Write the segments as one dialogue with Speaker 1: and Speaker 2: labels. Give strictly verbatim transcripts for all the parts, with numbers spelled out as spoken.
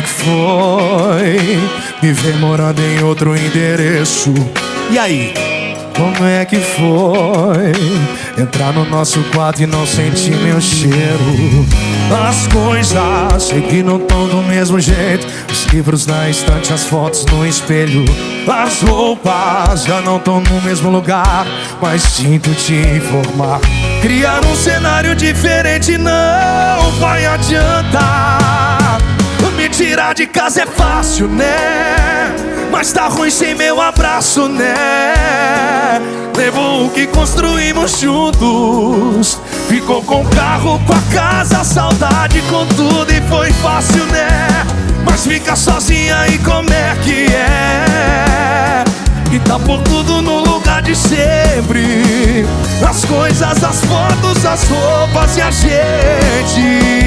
Speaker 1: é que foi me ver morando em outro endereço? E aí? Como é que foi entrar no nosso quarto e não sentir meu cheiro? As coisas sei que não tão do mesmo jeito. Os livros na estante, as fotos no espelho. As roupas já não tão no mesmo lugar, mas sinto te informar. Criar um cenário diferente não vai adiantar. Me tirar de casa é fácil, né? Mas tá ruim sem meu abraço, né? Levou o que construímos juntos. Ficou com o carro, com a casa, a saudade com tudo. E foi fácil, né? Mas fica sozinha e como é que é? E tá por tudo no lugar de sempre. As coisas, as fotos, as roupas e a gente.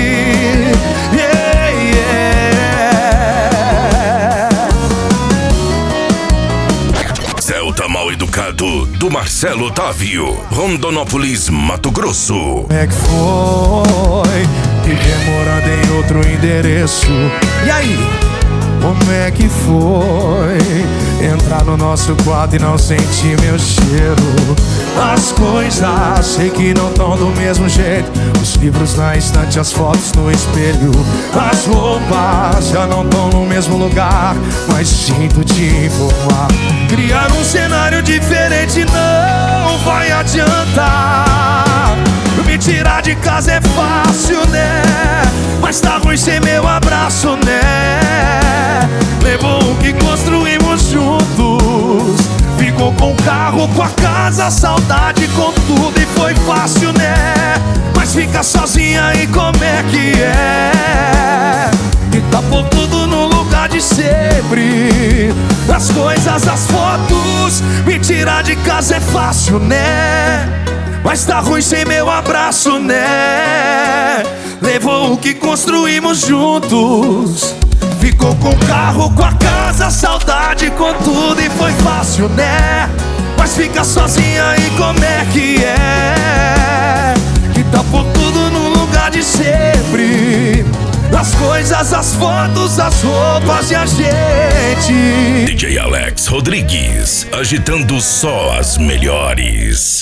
Speaker 1: Yeah, yeah.
Speaker 2: Celta Mal Educado, do Marcelo Otávio, Rondonópolis, Mato Grosso.
Speaker 1: Como é que foi viver morando em outro endereço? E aí? Como é que foi entrar no nosso quarto e não sentir meu cheiro? As coisas sei que não tão do mesmo jeito. Os livros na estante, as fotos no espelho. As roupas já não tão no mesmo lugar, mas sinto te informar. Criar um cenário diferente não vai adiantar. Me tirar de casa é fácil, né? Mas tá ruim sem meu abraço, né? Levou o que construímos juntos. Ficou com o carro, com a casa, a saudade com tudo. E foi fácil, né? Mas fica sozinha e como é que é? E tá por tudo no lugar de sempre. As coisas, as fotos. Me tirar de casa é fácil, né? Mas tá ruim sem meu abraço, né? Levou o que construímos juntos. Ficou com o carro, com a casa, a saudade com tudo. E foi fácil, né? Mas fica sozinha e como é que é? Que tá por tudo no lugar de sempre. As coisas, as fotos, as roupas e a gente.
Speaker 2: D J Alex Rodrigues, agitando só as melhores.